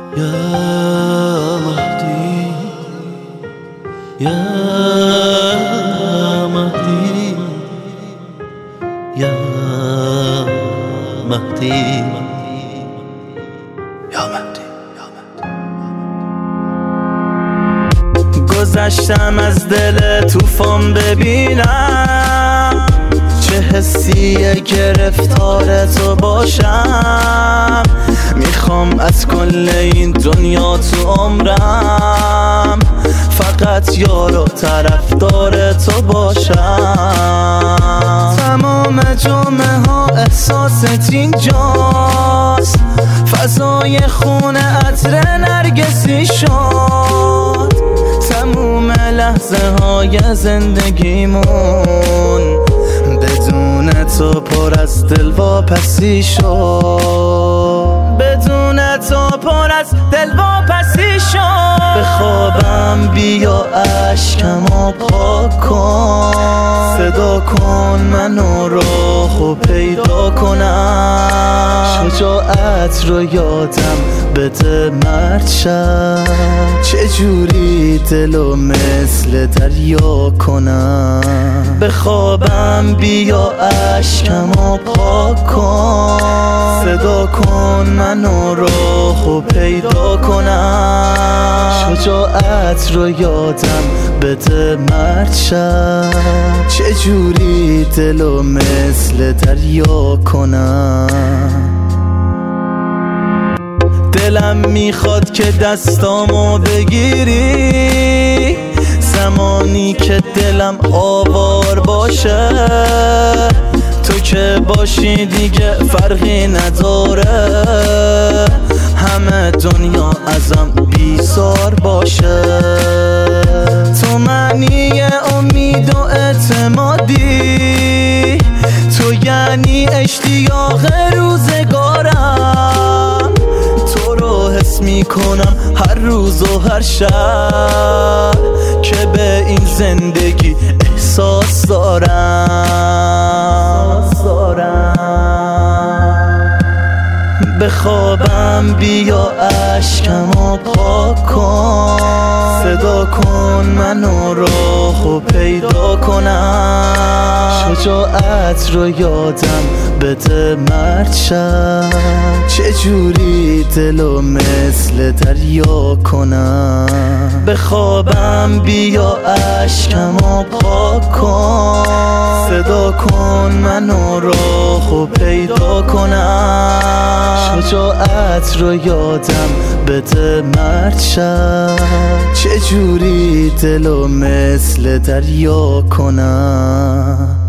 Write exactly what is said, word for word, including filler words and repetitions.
یا مهدی یا مهدی یا مهدی یا مهدی گذشتم از دل طوفان ببینم چه حسیه گرفتار تو باشم. میخوام از کل این دنیا تو عمرم فقط یار و طرفدار تو باشم. تمام جمعه ها احساست اینجاست، فضای خونه عطر نرگسی شد. تموم لحظه های زندگیمون بدون تو پر از دلواپسی شد. بدون تو پر از دلواپسی شد. به خوابم بیا اشکمو پاک کن، صدا کن منو راهو پیدا کنم. شجاعت رو یادم بده مرد شم، چجوری دلو مثل دریا کنم. به خوابم بیا اشکمو پاک کن، صدا کن منو راهو پیدا کنم. شجاعت رو یادم بده مرد شم، چجوری دلو مثل دریا کنم. دلم میخواد که دستامو بگیری، زمانی که دلم آوار باشه. تو که باشی دیگه فرقی نداره، همه دنیا ازم بیزار باشه. تو معنی امید و اعتمادی، تو یعنی اشتیاق روزگارم. تو رو حس میکنم هر روز و هر شب که به این زندگی احساس دارم. به خوابم بیا اشکمو پاک کن، صدا کن منو راهو پیدا کنم. شجاعت رو یادم بده مرد شم، چجوری دلو مثل دریا کنم. به خوابم بیا اشکمو پاک کن، صدا کن منو راهو پیدا کنم. شجاعت رو یادم بده مرد شم، چجوری دلو مثل دریا کنم.